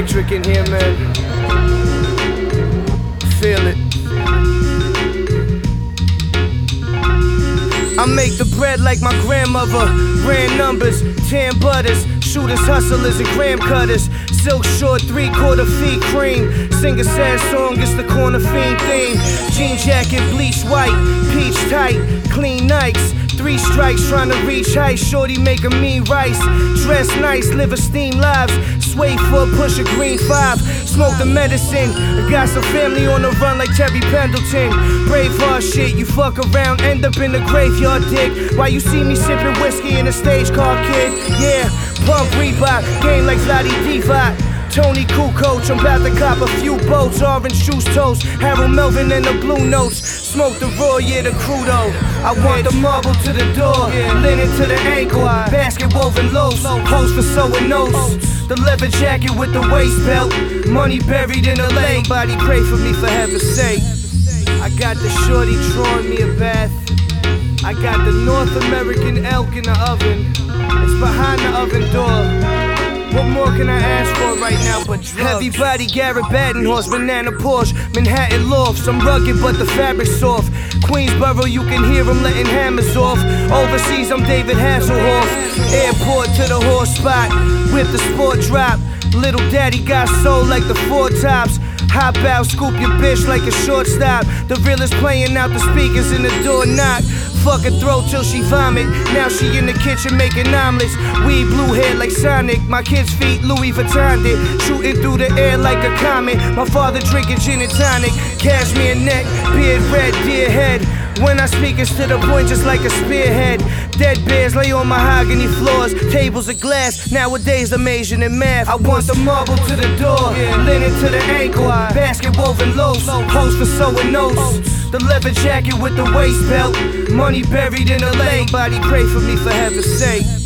electric in here, man. Feel it. I make the bread like my grandmother. Brand numbers, tan butters, shooters, hustlers, and gram cutters. Silk short, 3/4 feet cream. Sing a sad song, it's the corner fiend theme. Jean jacket, bleach white, peach tight, clean Nikes. 3 strikes trying to reach heights. Shorty make a mean rice. Dress nice, live esteemed lives. Sway for a push a green 5. Smoke the medicine. Got some family on the run like Terry Pendleton. Braveheart shit, you fuck around, end up in the graveyard dick. Why you see me sipping whiskey in a stage car, kid? Yeah, pump Reebok, game like Vladi Divac. Tony Kukoc, I'm about to cop a few boats. Orange juice toast, Harold Melvin and the Blue Notes. Smoke the raw, yeah, the crudo. I want the marble to the door, linen to the ankle, basket woven loaves, hoes for sewing notes. The leather jacket with the waist belt, money buried in the lake. Somebody pray for me for heaven's sake. I got the shorty drawing me a bath. I got the North American elk in the oven. It's behind the oven door. What more can I ask for right now but drugs? Heavy body, Garrett Badenhorse, banana Porsche, Manhattan lofts. I'm rugged but the fabric's soft. Queensboro, you can hear them letting hammers off. Overseas, I'm David Hasselhoff. Airport to the horse spot, whip the sport drop. Little daddy got soul like the 4 Tops. Hop out, scoop your bitch like a shortstop. The realest playing out the speakers in the door knock. Fuck her throat till she vomit. Now she in the kitchen making omelets. Weed blue hair like Sonic. My kids' feet Louis Vuitton did. Shooting through the air like a comet. My father drinking gin and tonic. Cashmere neck, beard red, deer head. When I speak it's to the point just like a spearhead. Dead bears lay on mahogany floors. Tables of glass, nowadays I'm Asian in math. I want the marble to the door, linen to the ankle, basket woven loaves, hoes for sewing notes. The leather jacket with the waist belt, money buried in the lake. Somebody pray for me for heaven's sake.